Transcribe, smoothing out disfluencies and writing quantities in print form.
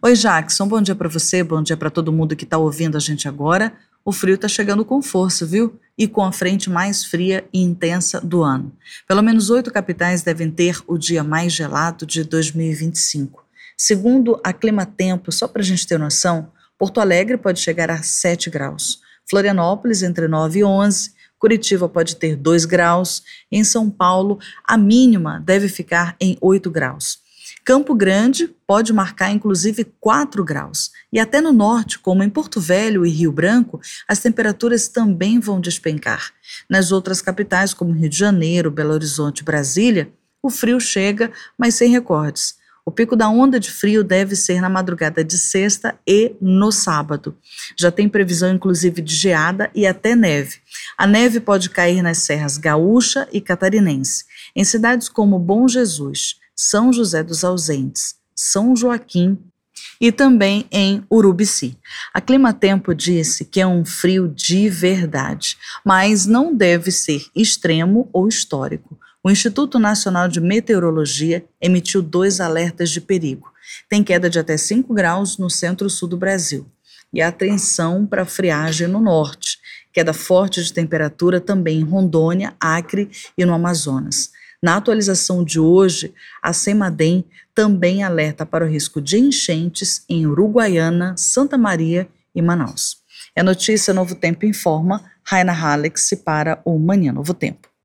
Oi, Jackson, bom dia para você, bom dia para todo mundo que está ouvindo a gente agora. O frio está chegando com força, viu? E com a frente mais fria e intensa do ano. Pelo menos 8 capitais devem ter o dia mais gelado de 2025. Segundo a Climatempo, só para a gente ter noção, Porto Alegre pode chegar a 7 graus, Florianópolis entre 9 e 11, Curitiba pode ter 2 graus, e em São Paulo a mínima deve ficar em 8 graus. Campo Grande pode marcar inclusive 4 graus. E até no norte, como em Porto Velho e Rio Branco, as temperaturas também vão despencar. Nas outras capitais, como Rio de Janeiro, Belo Horizonte e Brasília, o frio chega, mas sem recordes. O pico da onda de frio deve ser na madrugada de sexta e no sábado. Já tem previsão inclusive de geada e até neve. A neve pode cair nas serras gaúcha e catarinense, em cidades como Bom Jesus, São José dos Ausentes, São Joaquim e também em Urubici. A Climatempo disse que é um frio de verdade, mas não deve ser extremo ou histórico. O Instituto Nacional de Meteorologia emitiu 2 alertas de perigo. Tem queda de até 5 graus no centro-sul do Brasil. E atenção para a friagem no norte. Queda forte de temperatura também em Rondônia, Acre e no Amazonas. Na atualização de hoje, a CEMADEM também alerta para o risco de enchentes em Uruguaiana, Santa Maria e Manaus. É notícia Novo Tempo Informa, Raina Hallex para o Manhã Novo Tempo.